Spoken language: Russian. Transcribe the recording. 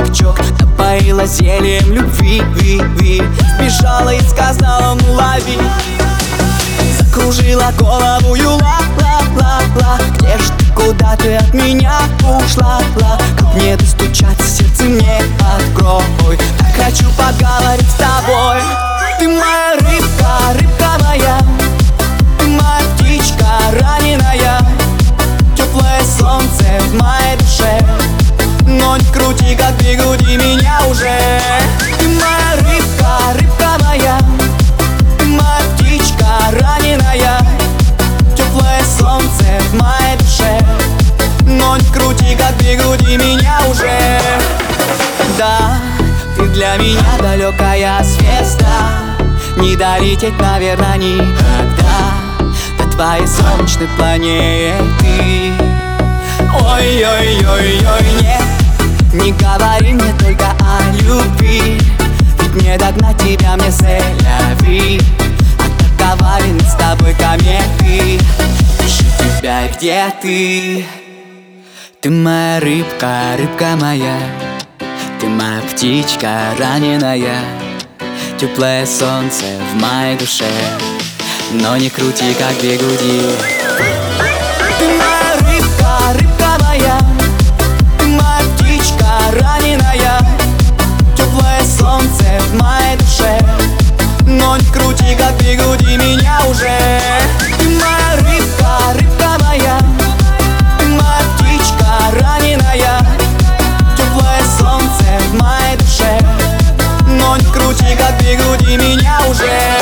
чок-чок, напоила зельем любви, сбежала и сказала: ну лови. Закружила голову ла-ла-ла-ла. Где ж ты, куда ты от меня ушла? Как мне достучаться, сердце мне открой. Так хочу поговорить с тобой. Ты моя рыбка, рыбка моя, ты моя птичка раненая, теплое солнце в моей душе. Но не крути, как бигуди меня уже. Ты моя рыбка, рыбка моя, ты моя птичка раненая, теплое солнце в моей душе. Но не крути, как бигуди меня уже. Да, ты для меня далекая звезда, не долететь, наверное, никогда до твоей солнечной планеты. Ой-ой-ой-ой, нет, не говори мне только о любви, ведь мне догнать тебя, мне селяви. Атаковали мы с тобой кометы. Ищу тебя, где ты? Ты моя рыбка, рыбка моя, ты моя птичка раненая, теплое солнце в моей душе. Но не крути, как бигуди. Ты моя рыбка, рыбка моя, ты моя птичка раненая, теплое солнце в моей душе. Но не крути, как бигуди меня уже. Ты моя рыбка, рыбка моя, ты моя птичка раненая, теплое солнце в моей душе. Но не крути, как бигуди меня уже.